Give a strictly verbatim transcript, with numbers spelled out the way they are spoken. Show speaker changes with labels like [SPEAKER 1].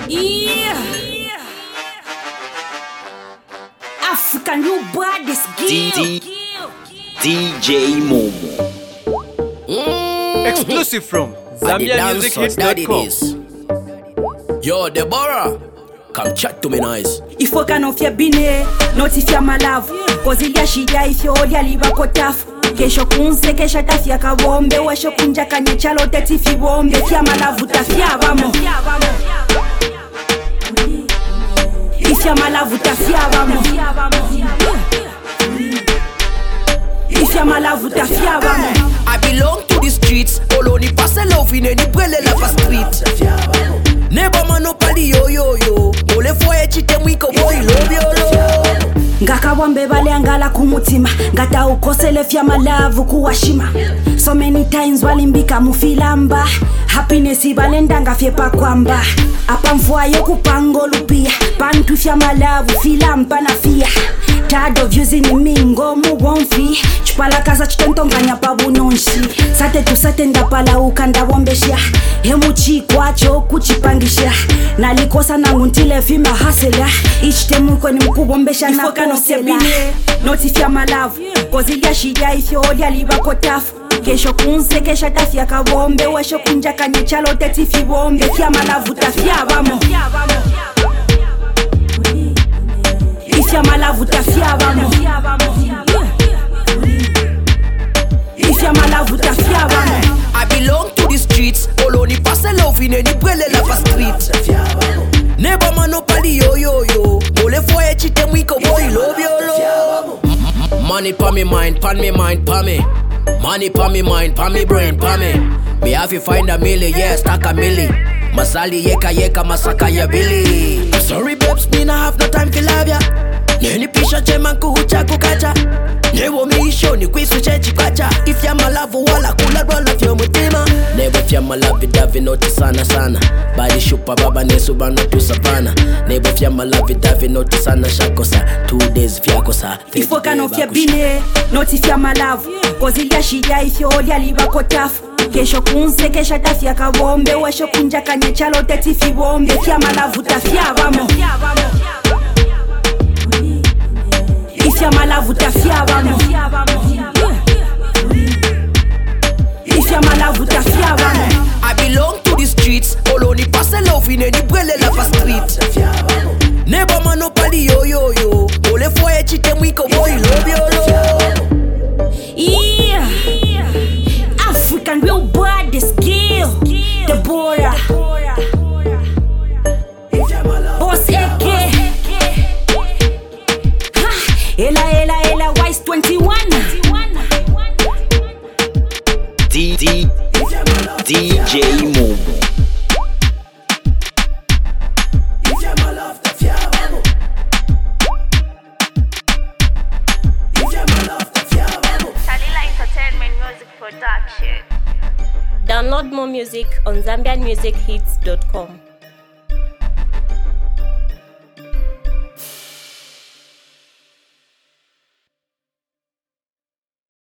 [SPEAKER 1] Yeah. African new baddest girl.
[SPEAKER 2] D J Momo.
[SPEAKER 3] Mm. Exclusive from Zambia Music Hits dot com.
[SPEAKER 4] Yo, Deborah, come chat to me nice.
[SPEAKER 1] Ifo kanofya bine, notifya malavu. Kozilia shida ifyo olia liba kotafu. Kesho kunze kesha tafya kabombe. Wesho kunja kanye chalo tetifi bombe. Fya malavu tafya vamo. Ifya malavu tafya vamo. Ifya malavu tafya vamo.
[SPEAKER 4] I belong to the streets. Oloni passe love in any brele lava street. Neba manopali yo yo yo. Mole foye chite mwiko boy love yo lo.
[SPEAKER 1] Ngakawambe bale angala kumutima. Ngata ukosele fya malavu kuwashima. So many times walimbika mufilamba. Happiness ibalenda ngafyepa kwamba. Apa mfua yoku pango lupia. Pantu fya malavu filampa na fia. Tired of using mingo mu wonfi. Chupala kaza chitentonganya pabu nonshi. Sate tu sate ndapala ukanda wombeshia. Hemu chikwacho kuchipangisha. Nalikosa na nguntile fima hasela. Ichitemu kweni mkubombesha na kosela. Notifya malavu. Kozilia shida ifyo olia liba kotafu. Kesho kunze kesha tafya kabombe. Wesho kunja kanye chalo tetifi bombe. Fya malavu tafya vamo. Ifya malavu tafya vamo. Ifya malavu tafya vamo.
[SPEAKER 4] I belong to the streets. Oloni passe love in any brele lava street. Neba manopali yo yo yo. Mole foye chite mwiko boy love yo lo. Money pa me mind, pan me mind, pa me. Money pa me mind, pa me brain, pa me. Me have to find a milli, yeah, stack a milli. Masali yeka yeka masaka ya billy. I'm sorry babes, me nah have no time to love ya. Neni pisha chema kuhucha kukacha. Nevo misho ni kwisu chechi kacha. If ya malavu wala kula wala fyo mutima. Nevo fya malavi davi noti sana sana. Badi shupa baba nesu bano tu savana. Nevo fya malavi davi noti sana shakosa. Two days fyakosa.
[SPEAKER 1] Ifo kanofya bine, noti fya malavu. Kozilia shida ifyo olia liba kotafu. Kesho kunze kesha tafya kabombe. Wesho kunja kanye chalo tetifi bombe. Fya malavu tafya vamo. Ifya malavu tafya vamo. Ifya malavu tafya vamo.
[SPEAKER 4] I belong to the streets. Oloni passe love in any brele lava street. Neba manopali yo yo yo. Mole foye chite mwiko boy love yo lo.
[SPEAKER 1] Yeah. African real baddest girl. Deborah. Boss A K. Ella, ella, ella, Wise twenty-one.
[SPEAKER 2] D D D J Momo.
[SPEAKER 5] Salila Entertainment Music Production.
[SPEAKER 6] Download more music on Zambian Music Hits dot com.